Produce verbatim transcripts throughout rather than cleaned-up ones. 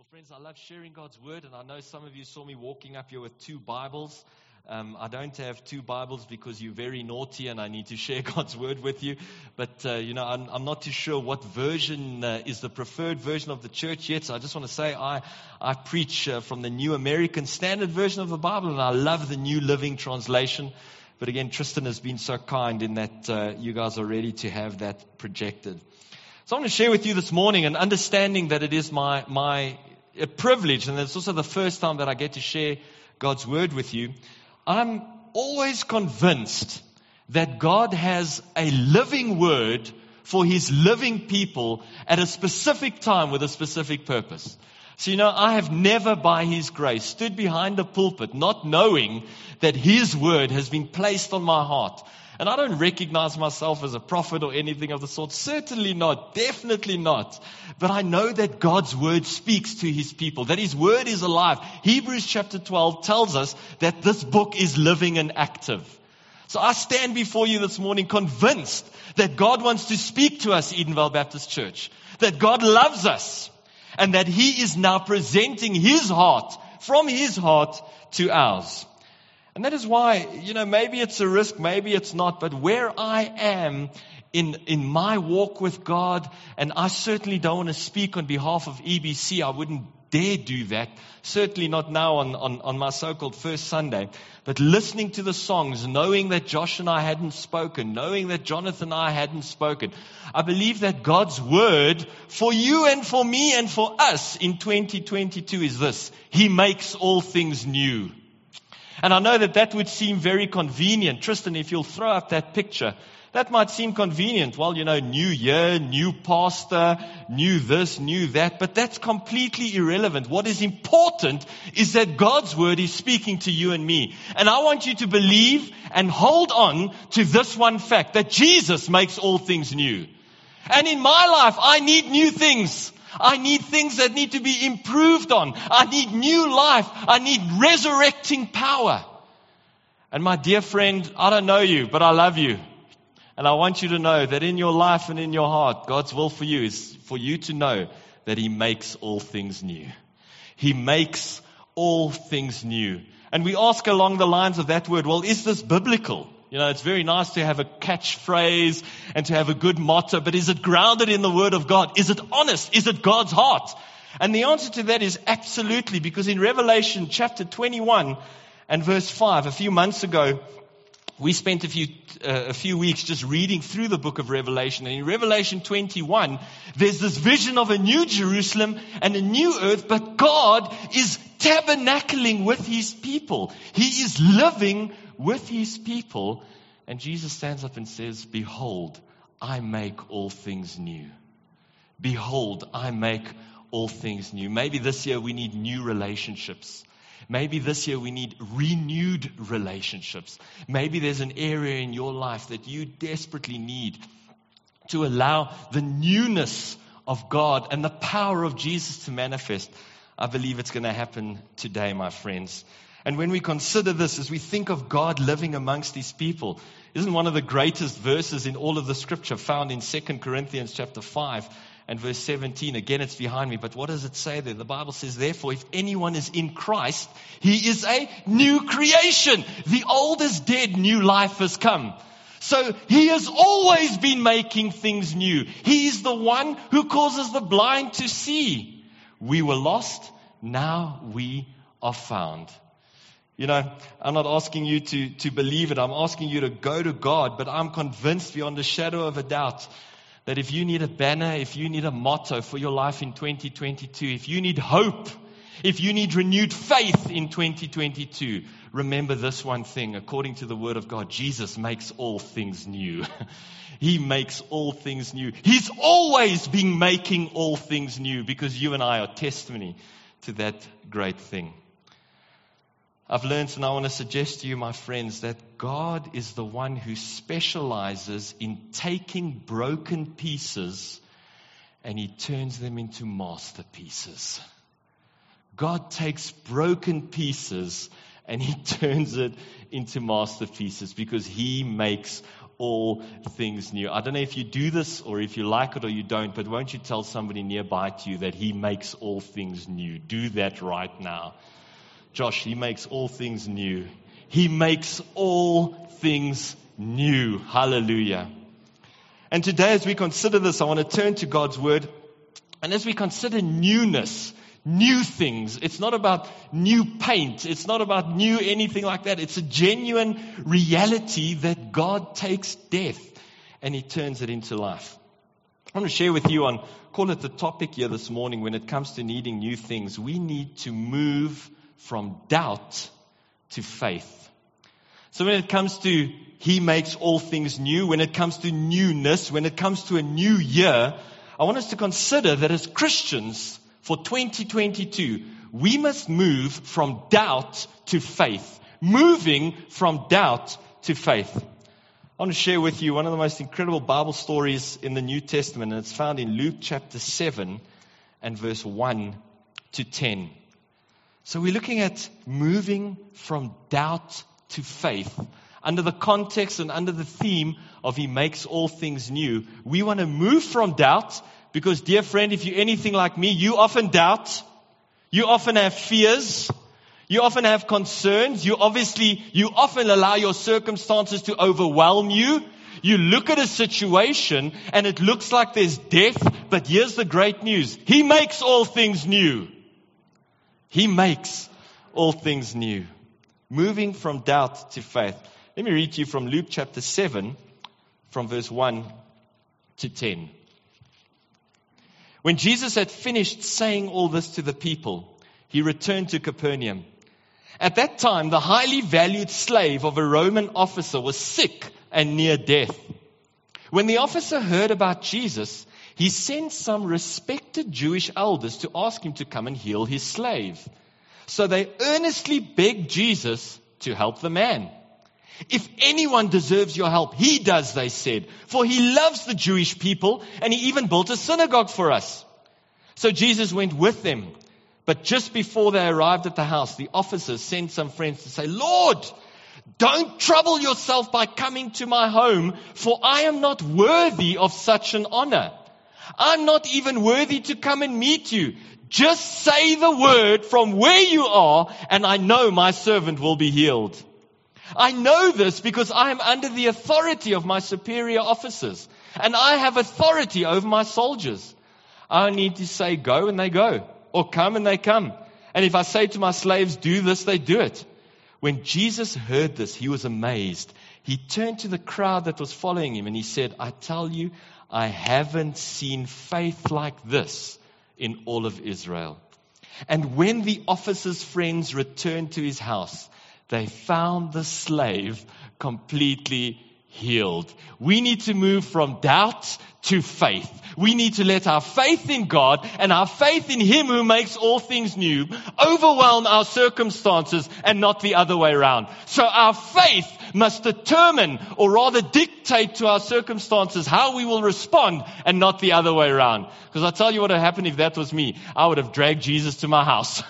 Friends, I love sharing God's Word, and I know some of you saw me walking up here with two Bibles. Um, I don't have two Bibles because you're very naughty and I need to share God's Word with you. But, uh, you know, I'm, I'm not too sure what version uh, is the preferred version of the church yet. So I just want to say I, I preach uh, from the New American Standard Version of the Bible, and I love the New Living Translation. But again, Tristan has been so kind in that uh, you guys are ready to have that projected. So I want to share with you this morning, and understanding that it is my my a privilege, and it's also the first time that I get to share God's Word with you. I'm always convinced that God has a living Word for His living people at a specific time with a specific purpose. So, you know, I have never, by His grace, stood behind a pulpit not knowing that His Word has been placed on my heart. And I don't recognize myself as a prophet or anything of the sort. Certainly not. Definitely not. But I know that God's Word speaks to His people, that His Word is alive. Hebrews chapter twelve tells us that this book is living and active. So I stand before you this morning convinced that God wants to speak to us, Edenvale Baptist Church. That God loves us. And that He is now presenting His heart, from His heart to ours. And that is why, you know, maybe it's a risk, maybe it's not, but where I am in in my walk with God, and I certainly don't want to speak on behalf of E B C, I wouldn't dare do that, certainly not now on, on, on my so-called first Sunday, but listening to the songs, knowing that Josh and I hadn't spoken, knowing that Jonathan and I hadn't spoken, I believe that God's Word for you and for me and for us in twenty twenty-two is this: He makes all things new. And I know that that would seem very convenient. Tristan, if you'll throw up that picture, that might seem convenient. Well, you know, new year, new pastor, new this, new that. But that's completely irrelevant. What is important is that God's Word is speaking to you and me. And I want you to believe and hold on to this one fact, that Jesus makes all things new. And in my life, I need new things. I need things that need to be improved on. I need new life. I need resurrecting power. And my dear friend, I don't know you, but I love you. And I want you to know that in your life and in your heart, God's will for you is for you to know that He makes all things new. He makes all things new. And we ask along the lines of that word, well, is this biblical? You know, it's very nice to have a catchphrase and to have a good motto, but is it grounded in the Word of God? Is it honest? Is it God's heart? And the answer to that is absolutely, because in Revelation chapter twenty-one and verse five, a few months ago, we spent a few uh, a few weeks just reading through the book of Revelation. And in Revelation twenty-one, there's this vision of a new Jerusalem and a new earth, but God is tabernacling with His people. He is living with His people. And Jesus stands up and says, behold, I make all things new. Behold, I make all things new. Maybe this year we need new relationships. Maybe this year we need renewed relationships. Maybe there's an area in your life that you desperately need to allow the newness of God and the power of Jesus to manifest. I believe it's going to happen today, my friends. And when we consider this, as we think of God living amongst His people, isn't one of the greatest verses in all of the Scripture found in Second Corinthians chapter five and verse seventeen? Again, it's behind me, but what does it say there? The Bible says, therefore, if anyone is in Christ, he is a new creation. The old is dead, new life has come. So He has always been making things new. He is the one who causes the blind to see. We were lost, now we are found. You know, I'm not asking you to, to believe it. I'm asking you to go to God. But I'm convinced beyond a shadow of a doubt that if you need a banner, if you need a motto for your life in twenty twenty-two, if you need hope, if you need renewed faith in twenty twenty-two, remember this one thing. According to the Word of God, Jesus makes all things new. He makes all things new. He's always been making all things new, because you and I are testimony to that great thing. I've learned, and I want to suggest to you, my friends, that God is the one who specializes in taking broken pieces and He turns them into masterpieces. God takes broken pieces and He turns it into masterpieces, because He makes all things new. I don't know if you do this or if you like it or you don't, but won't you tell somebody nearby to you that He makes all things new? Do that right now. Josh, He makes all things new. He makes all things new. Hallelujah. And today, as we consider this, I want to turn to God's Word. And as we consider newness, new things, it's not about new paint. It's not about new anything like that. It's a genuine reality that God takes death and He turns it into life. I want to share with you on, call it the topic here this morning, when it comes to needing new things. We need to move from doubt to faith. So when it comes to He makes all things new, when it comes to newness, when it comes to a new year, I want us to consider that as Christians for twenty twenty-two, we must move from doubt to faith. Moving from doubt to faith. I want to share with you one of the most incredible Bible stories in the New Testament, and it's found in Luke chapter seven and verse one to ten. So we're looking at moving from doubt to faith. Under the context and under the theme of He makes all things new, we want to move from doubt because, dear friend, if you're anything like me, you often doubt. You often have fears. You often have concerns. You obviously, you often allow your circumstances to overwhelm you. You look at a situation and it looks like there's death, but here's the great news. He makes all things new. He makes all things new. Moving from doubt to faith. Let me read to you from Luke chapter seven, from verse one to ten. When Jesus had finished saying all this to the people, He returned to Capernaum. At that time, the highly valued slave of a Roman officer was sick and near death. When the officer heard about Jesus, he sent some respected Jewish elders to ask Him to come and heal his slave. So they earnestly begged Jesus to help the man. If anyone deserves your help, He does, they said, for He loves the Jewish people and He even built a synagogue for us. So Jesus went with them. But just before they arrived at the house, the officers sent some friends to say, Lord, don't trouble yourself by coming to my home, for I am not worthy of such an honor. I'm not even worthy to come and meet you. Just say the word from where you are, and I know my servant will be healed. I know this because I am under the authority of my superior officers, and I have authority over my soldiers. I need to say go, and they go, or come, and they come. And if I say to my slaves, do this, they do it. When Jesus heard this, He was amazed. He turned to the crowd that was following Him, and He said, I tell you, I haven't seen faith like this in all of Israel. And when the officer's friends returned to his house, they found the slave completely healed. We need to move from doubt to faith. We need to let our faith in God and our faith in Him who makes all things new overwhelm our circumstances and not the other way around. So our faith must determine, or rather dictate to our circumstances, how we will respond and not the other way around. Because I tell you what would happen if that was me. I would have dragged Jesus to my house.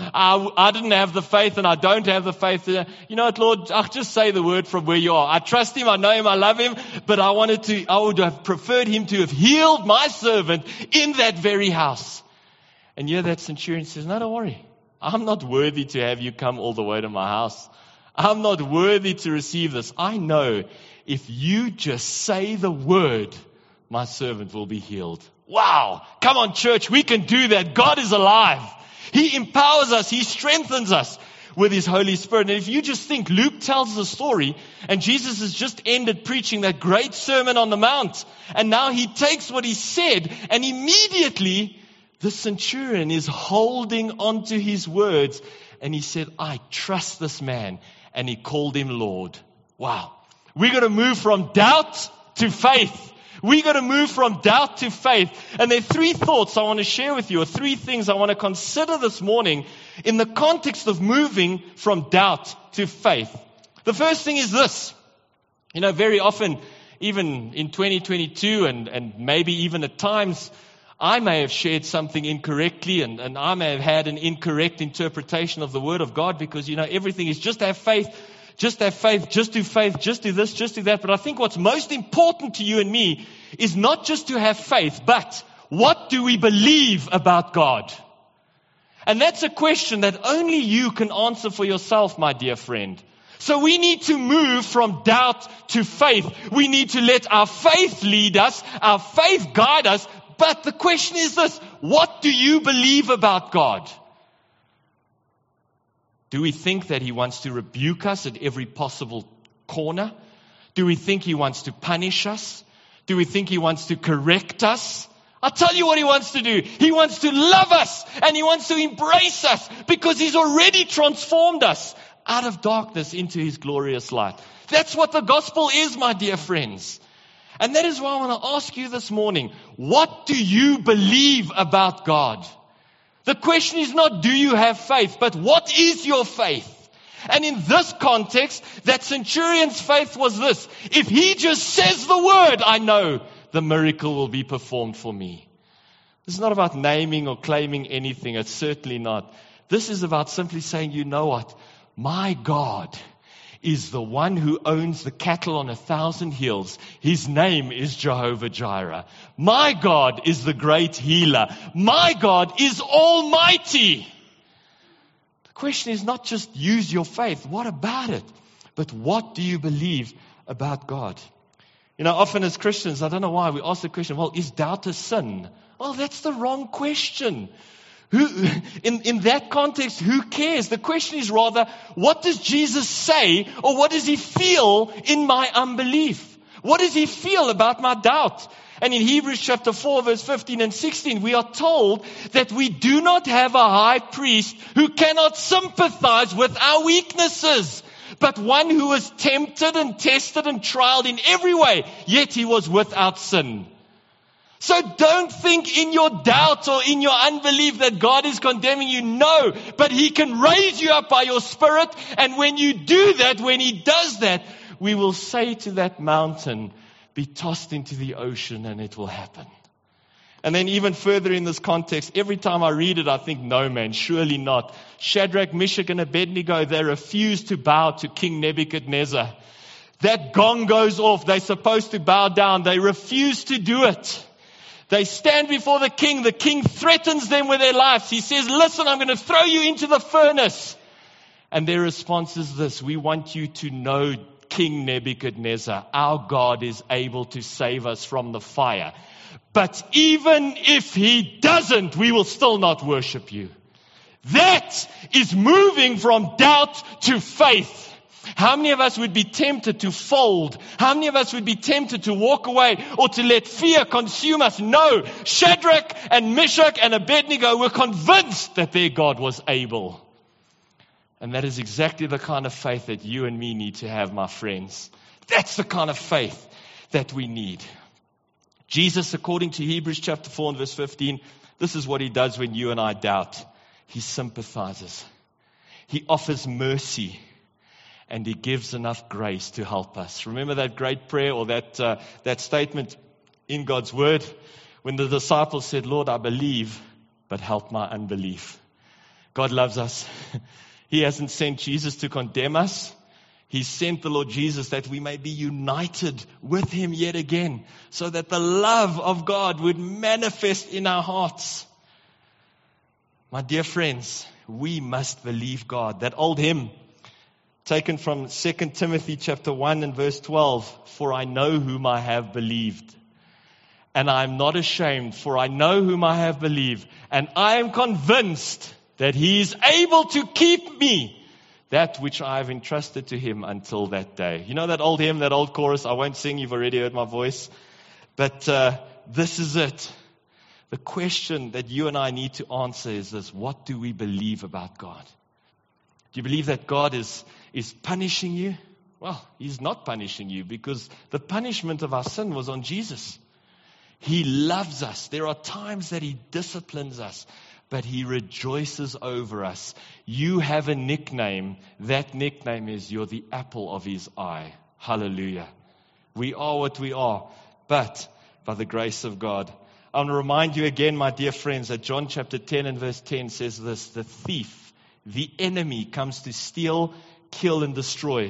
I, I didn't have the faith and I don't have the faith. You know what, Lord, I'll just say the word from where you are. I trust Him, I know Him, I love Him, but I wanted to, I would have preferred Him to have healed my servant in that very house. And here that centurion says, no, don't worry. I'm not worthy to have you come all the way to my house. I'm not worthy to receive this. I know if you just say the word, my servant will be healed. Wow. Come on, church. We can do that. God is alive. He empowers us. He strengthens us with His Holy Spirit. And if you just think, Luke tells the story and Jesus has just ended preaching that great Sermon on the Mount. And now He takes what He said and immediately the centurion is holding on to His words. And he said, I trust this man. And he called him Lord. Wow. We're going to move from doubt to faith. We're going to move from doubt to faith. And there are three thoughts I want to share with you, or three things I want to consider this morning in the context of moving from doubt to faith. The first thing is this. You know, very often, even in twenty twenty-two and, and maybe even at times, I may have shared something incorrectly and, and I may have had an incorrect interpretation of the Word of God because, you know, everything is just have faith, Just have faith, just do faith, just do this, just do that. But I think what's most important to you and me is not just to have faith, but what do we believe about God? And that's a question that only you can answer for yourself, my dear friend. So we need to move from doubt to faith. We need to let our faith lead us, our faith guide us. But the question is this: what do you believe about God? Do we think that He wants to rebuke us at every possible corner? Do we think He wants to punish us? Do we think He wants to correct us? I'll tell you what He wants to do. He wants to love us and He wants to embrace us because He's already transformed us out of darkness into His glorious light. That's what the gospel is, my dear friends. And that is why I want to ask you this morning, what do you believe about God? The question is not, do you have faith, but what is your faith? And in this context, that centurion's faith was this: if he just says the word, I know the miracle will be performed for me. This is not about naming or claiming anything. It's certainly not. This is about simply saying, you know what? My God is the one who owns the cattle on a thousand hills. His name is Jehovah Jireh. My God is the great healer. My God is almighty. The question is not just use your faith. What about it? But what do you believe about God? You know, often as Christians, I don't know why, we ask the question, well, is doubt a sin? Well, that's the wrong question. Who, in, in that context, who cares? The question is rather, what does Jesus say, or what does He feel in my unbelief? What does He feel about my doubt? And in Hebrews chapter four, verse fifteen and sixteen, we are told that we do not have a high priest who cannot sympathize with our weaknesses, but one who was tempted and tested and trialed in every way, yet He was without sin. So don't think in your doubt or in your unbelief that God is condemning you. No, but He can raise you up by your Spirit. And when you do that, when He does that, we will say to that mountain, be tossed into the ocean, and it will happen. And then even further in this context, every time I read it, I think, no man, surely not. Shadrach, Meshach, and Abednego, they refuse to bow to King Nebuchadnezzar. That gong goes off. They're supposed to bow down. They refuse to do it. They stand before the king. The king threatens them with their lives. He says, listen, I'm going to throw you into the furnace. And their response is this: we want you to know, King Nebuchadnezzar, our God is able to save us from the fire. But even if He doesn't, we will still not worship you. That is moving from doubt to faith. How many of us would be tempted to fold? How many of us would be tempted to walk away or to let fear consume us? No, Shadrach and Meshach and Abednego were convinced that their God was able. And that is exactly the kind of faith that you and me need to have, my friends. That's the kind of faith that we need. Jesus, according to Hebrews chapter four and verse fifteen, this is what He does when you and I doubt. He sympathizes. He offers mercy. And He gives enough grace to help us. Remember that great prayer or that uh, that statement in God's Word when the disciples said, Lord, I believe, but help my unbelief. God loves us. He hasn't sent Jesus to condemn us. He sent the Lord Jesus that we may be united with Him yet again, so that the love of God would manifest in our hearts. My dear friends, we must believe God. That old hymn, taken from Second Timothy chapter one and verse twelve, for I know whom I have believed, and I am not ashamed, for I know whom I have believed, and I am convinced that He is able to keep me, that which I have entrusted to Him until that day. You know that old hymn, that old chorus? I won't sing, you've already heard my voice. But uh, this is it. The question that you and I need to answer is this: what do we believe about God? Do you believe that God is, is punishing you? Well, He's not punishing you, because the punishment of our sin was on Jesus. He loves us. There are times that He disciplines us, but He rejoices over us. You have a nickname. That nickname is, you're the apple of His eye. Hallelujah. We are what we are, but by the grace of God. I want to remind you again, my dear friends, that John chapter ten and verse ten says this: the thief, the enemy, comes to steal, kill, and destroy.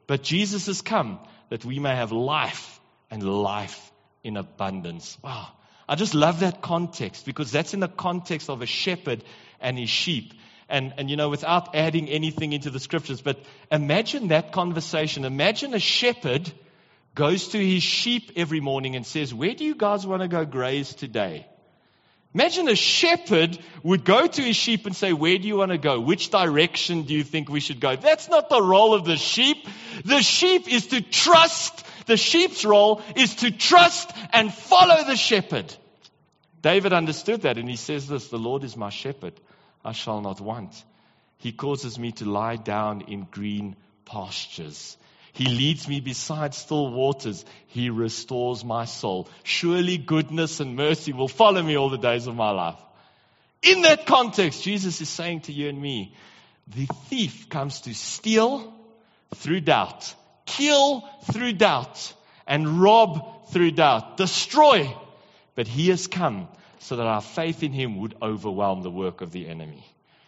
But Jesus has come that we may have life and life in abundance. Wow. I just love that context because that's in the context of a shepherd and his sheep. And, and you know, without adding anything into the scriptures, but imagine that conversation. Imagine a shepherd goes to his sheep every morning and says, where do you guys want to go graze today? Imagine a shepherd would go to his sheep and say, where do you want to go? Which direction do you think we should go? That's not the role of the sheep. The sheep is to trust. The sheep's role is to trust and follow the shepherd. David understood that, and he says this, the Lord is my shepherd, I shall not want. He causes me to lie down in green pastures. He leads me beside still waters. He restores my soul. Surely goodness and mercy will follow me all the days of my life. In that context, Jesus is saying to you and me, the thief comes to steal through doubt, kill through doubt, and rob through doubt, destroy. But he has come so that our faith in him would overwhelm the work of the enemy.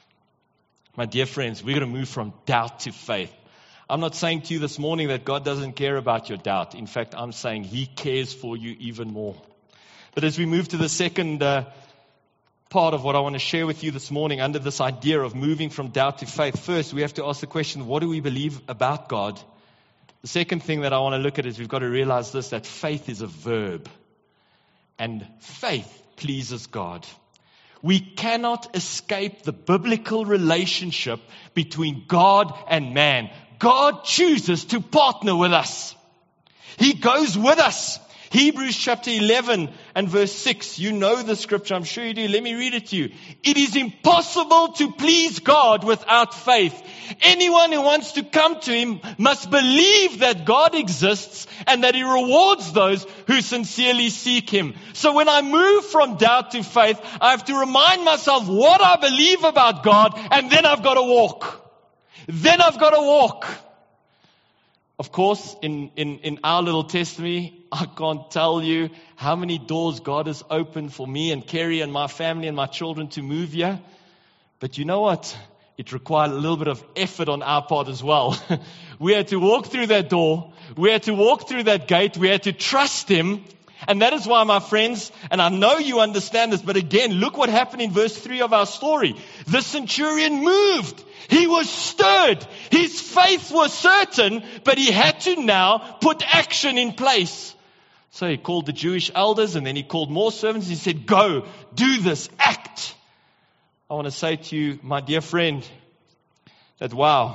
My dear friends, we're going to move from doubt to faith. I'm not saying to you this morning that God doesn't care about your doubt. In fact, I'm saying he cares for you even more. But as we move to the second uh, part of what I want to share with you this morning under this idea of moving from doubt to faith, first we have to ask the question, what do we believe about God? The second thing that I want to look at is we've got to realize this, that faith is a verb. And faith pleases God. We cannot escape the biblical relationship between God and man. God chooses to partner with us. He goes with us. Hebrews chapter eleven and verse six. You know the scripture, I'm sure you do. Let me read it to you. It is impossible to please God without faith. Anyone who wants to come to him must believe that God exists and that he rewards those who sincerely seek him. So when I move from doubt to faith, I have to remind myself what I believe about God, and then I've got to walk. Then I've got to walk. Of course, in, in, in our little testimony, I can't tell you how many doors God has opened for me and Kerry and my family and my children to move here. But you know what? It required a little bit of effort on our part as well. We had to walk through that door. We had to walk through that gate. We had to trust him. And that is why, my friends, and I know you understand this, but again, look what happened in verse three of our story. The centurion moved. He was stirred. His faith was certain, but he had to now put action in place. So he called the Jewish elders, and then he called more servants. He said, go, do this, act. I want to say to you, my dear friend, that wow,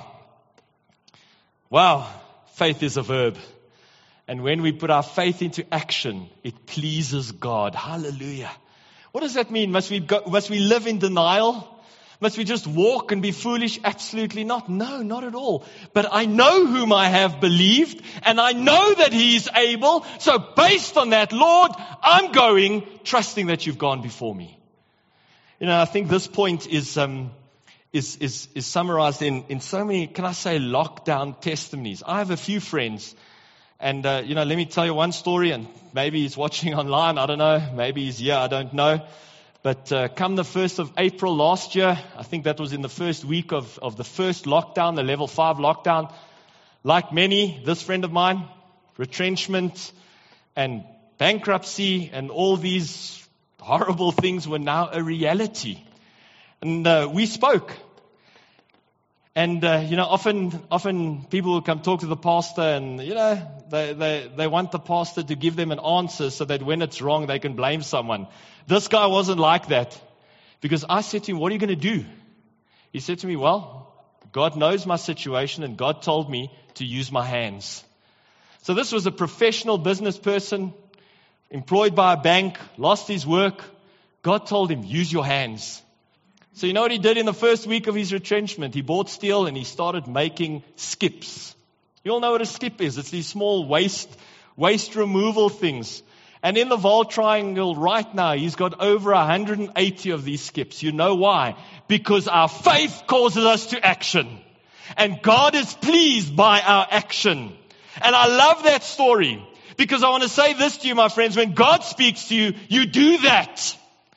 wow, faith is a verb. And when we put our faith into action, it pleases God. Hallelujah. What does that mean? Must we go, must we live in denial? Must we just walk and be foolish? Absolutely not. No, not at all. But I know whom I have believed, and I know that he is able. So based on that, Lord, I'm going, trusting that you've gone before me. You know, I think this point is um, is is, is summarized in, in so many, can I say, lockdown testimonies. I have a few friends. And, uh, you know, let me tell you one story, and maybe he's watching online, I don't know. Maybe he's here, I don't know. But uh, come the first of April last year, I think that was in the first week of, of the first lockdown, the level five lockdown. Like many, this friend of mine, retrenchment and bankruptcy and all these horrible things were now a reality. And uh, we spoke. And, uh, you know, often often people will come talk to the pastor and, you know, they, they, they want the pastor to give them an answer so that when it's wrong, they can blame someone. This guy wasn't like that. Because I said to him, what are you going to do? He said to me, well, God knows my situation and God told me to use my hands. So this was a professional business person, employed by a bank, lost his work. God told him, use your hands. So you know what he did in the first week of his retrenchment? He bought steel and he started making skips. You all know what a skip is. It's these small waste, waste removal things. And in the Vol Triangle right now, he's got over one hundred eighty of these skips. You know why? Because our faith causes us to action. And God is pleased by our action. And I love that story. Because I want to say this to you, my friends. When God speaks to you, you do that.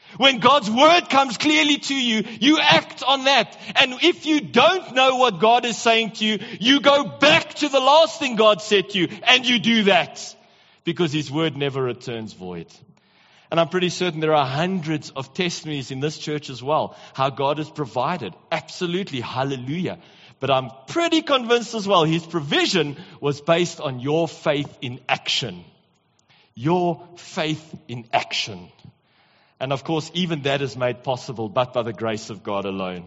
When God's word comes clearly to you, you act on that. And if you don't know what God is saying to you, you go back to the last thing God said to you and you do that. Because His word never returns void. And I'm pretty certain there are hundreds of testimonies in this church as well, how God has provided. Absolutely, hallelujah. But I'm pretty convinced as well, His provision was based on your faith in action. Your faith in action. And of course, even that is made possible but by the grace of God alone.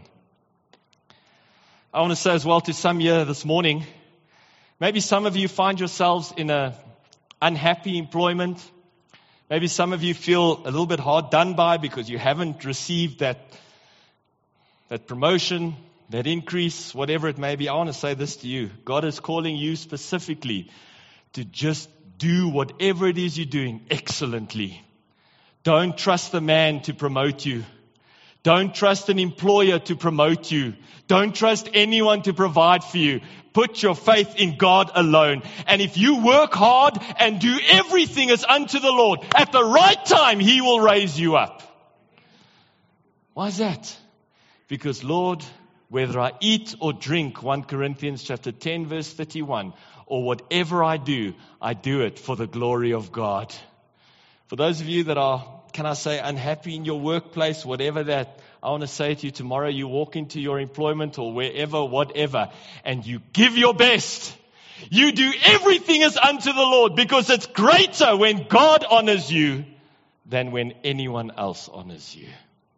I want to say as well to some here this morning, maybe some of you find yourselves in an unhappy employment. Maybe some of you feel a little bit hard done by because you haven't received that, that promotion, that increase, whatever it may be. I want to say this to you. God is calling you specifically to just do whatever it is you're doing excellently. Don't trust the man to promote you. Don't trust an employer to promote you. Don't trust anyone to provide for you. Put your faith in God alone. And if you work hard and do everything as unto the Lord, at the right time, He will raise you up. Why is that? Because, Lord, whether I eat or drink, First Corinthians chapter ten, verse thirty-one, or whatever I do, I do it for the glory of God. For those of you that are, can I say, unhappy in your workplace, whatever that, I want to say to you, tomorrow you walk into your employment or wherever, whatever, and you give your best. You do everything as unto the Lord, because it's greater when God honors you than when anyone else honors you.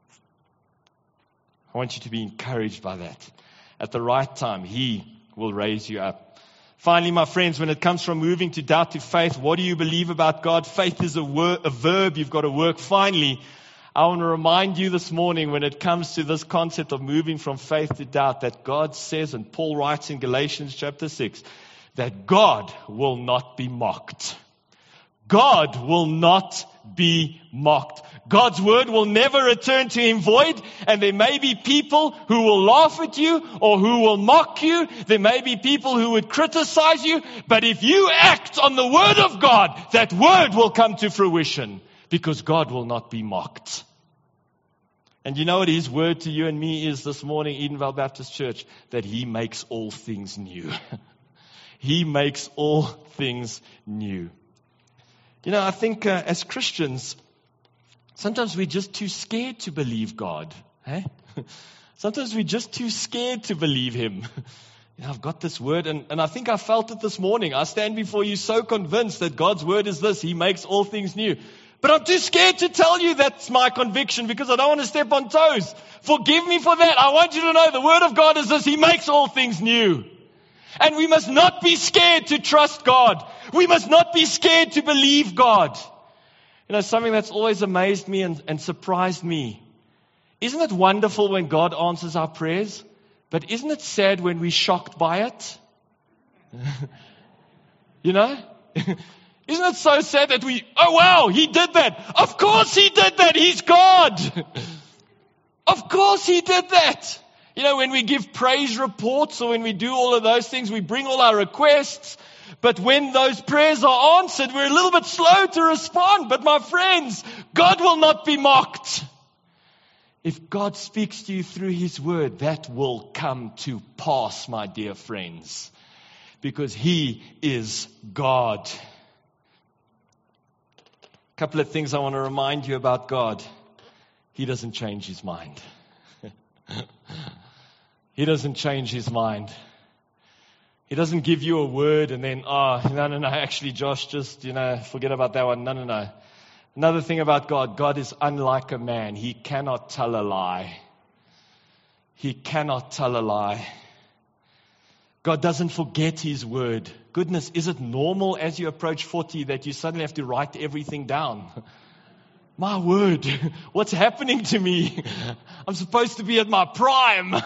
I want you to be encouraged by that. At the right time, He will raise you up. Finally, my friends, when it comes from moving to doubt to faith, what do you believe about God? Faith is a, wor- a verb you've got to work. Finally, I want to remind you this morning when it comes to this concept of moving from faith to doubt, that God says, and Paul writes in Galatians chapter six, that God will not be mocked. God will not be mocked. God's word will never return to Him void, and there may be people who will laugh at you or who will mock you. There may be people who would criticize you, but if you act on the word of God, that word will come to fruition, because God will not be mocked. And you know what His word to you and me is this morning, Edenvale Baptist Church? That He makes all things new. He makes all things new. You know, I think uh, as Christians, sometimes we're just too scared to believe God. Eh? Sometimes we're just too scared to believe Him. You know, I've got this word, and, and I think I felt it this morning. I stand before you so convinced that God's word is this: He makes all things new. But I'm too scared to tell you that's my conviction, because I don't want to step on toes. Forgive me for that. I want you to know the word of God is this: He makes all things new. And we must not be scared to trust God. We must not be scared to believe God. You know, something that's always amazed me and, and surprised me. Isn't it wonderful when God answers our prayers? But isn't it sad when we're shocked by it? You know? Isn't it so sad that we, oh wow, He did that. Of course He did that. He's God. Of course He did that. You know, when we give praise reports or when we do all of those things, we bring all our requests. But when those prayers are answered, we're a little bit slow to respond. But my friends, God will not be mocked. If God speaks to you through His word, that will come to pass, my dear friends. Because He is God. A couple of things I want to remind you about God. He doesn't change His mind. He doesn't change His mind. He doesn't give you a word and then, oh, no, no, no, actually, Josh, just, you know, forget about that one. No, no, no. Another thing about God, God is unlike a man. He cannot tell a lie. He cannot tell a lie. God doesn't forget His word. Goodness, is it normal as you approach forty that you suddenly have to write everything down? My word, what's happening to me? I'm supposed to be at my prime.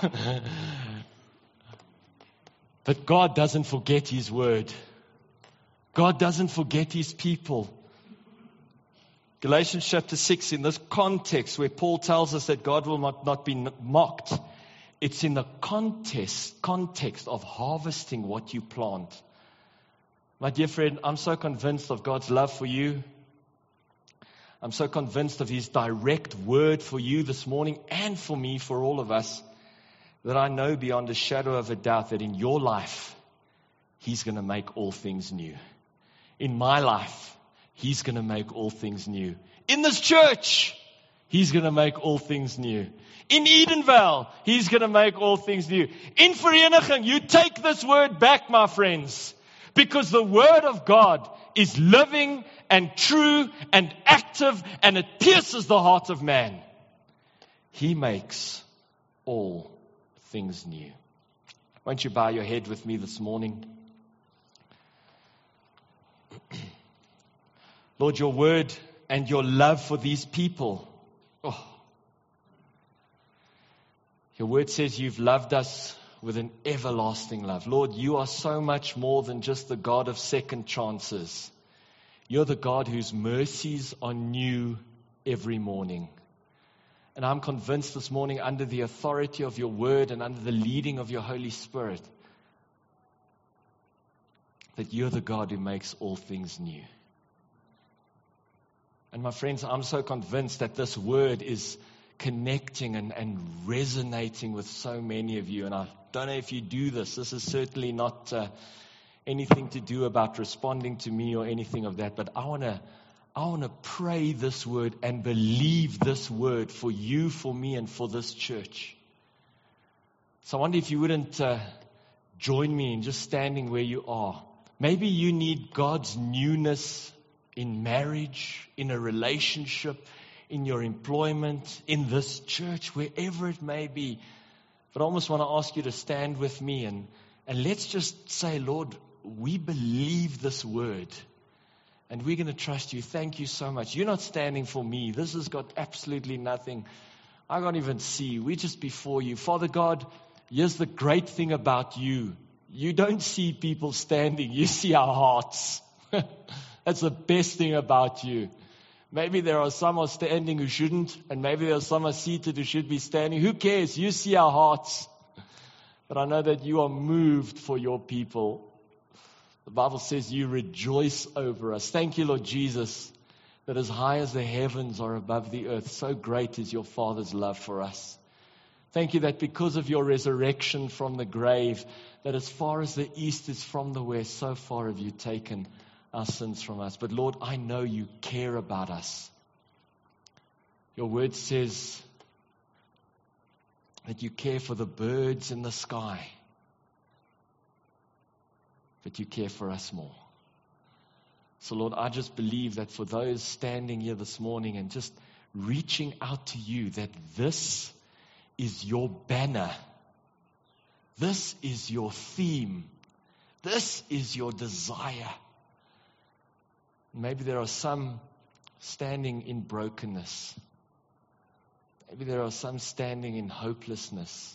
But God doesn't forget His word. God doesn't forget His people. Galatians chapter six, in this context where Paul tells us that God will not, not be mocked, it's in the context, context of harvesting what you plant. My dear friend, I'm so convinced of God's love for you. I'm so convinced of His direct word for you this morning and for me, for all of us, that I know beyond a shadow of a doubt that in your life, He's going to make all things new. In my life, He's going to make all things new. In this church, He's going to make all things new. In Edenvale, He's going to make all things new. In Vereniging, you take this word back, my friends, because the word of God is living and true and active, and it pierces the heart of man. He makes all things new. Won't you bow your head with me this morning? Lord, your word and your love for these people. Oh. Your word says you've loved us with an everlasting love. Lord, you are so much more than just the God of second chances. You're the God whose mercies are new every morning. And I'm convinced this morning, under the authority of your word and under the leading of your Holy Spirit, that you're the God who makes all things new. And my friends, I'm so convinced that this word is connecting and, and resonating with so many of you. And I don't know if you do this. This is certainly not uh, anything to do about responding to me or anything of that. But I want to I want to pray this word and believe this word for you, for me, and for this church. So I wonder if you wouldn't uh, join me in just standing where you are. Maybe you need God's newness in marriage, in a relationship, in your employment, in this church, wherever it may be. But I almost want to ask you to stand with me and, and let's just say, Lord, we believe this word and we're going to trust you. Thank you so much. You're not standing for me. This has got absolutely nothing. I can't even see. We're just before you. Father God, here's the great thing about you. You don't see people standing. You see our hearts. That's the best thing about you. Maybe there are some are standing who shouldn't, and maybe there are some are seated who should be standing. Who cares? You see our hearts. But I know that you are moved for your people. The Bible says you rejoice over us. Thank you, Lord Jesus, that as high as the heavens are above the earth, so great is your Father's love for us. Thank you that because of your resurrection from the grave, that as far as the east is from the west, so far have you taken our sins from us. But Lord, I know you care about us. Your word says that you care for the birds in the sky, but you care for us more. So Lord, I just believe that for those standing here this morning and just reaching out to you, that this is your banner. This is your theme. This is your desire. Maybe there are some standing in brokenness. Maybe there are some standing in hopelessness.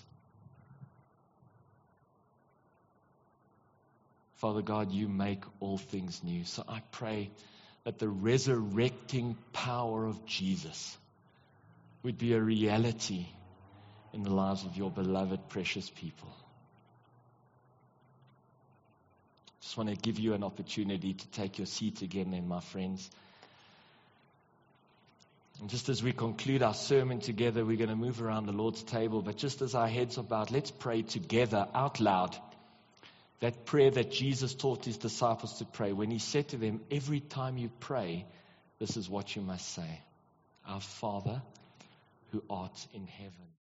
Father God, you make all things new. So I pray that the resurrecting power of Jesus would be a reality in the lives of your beloved, precious people. Just want to give you an opportunity to take your seat again then, my friends. And just as we conclude our sermon together, we're going to move around the Lord's table. But just as our heads are bowed, let's pray together out loud that prayer that Jesus taught his disciples to pray when he said to them, every time you pray, this is what you must say. Our Father, who art in heaven.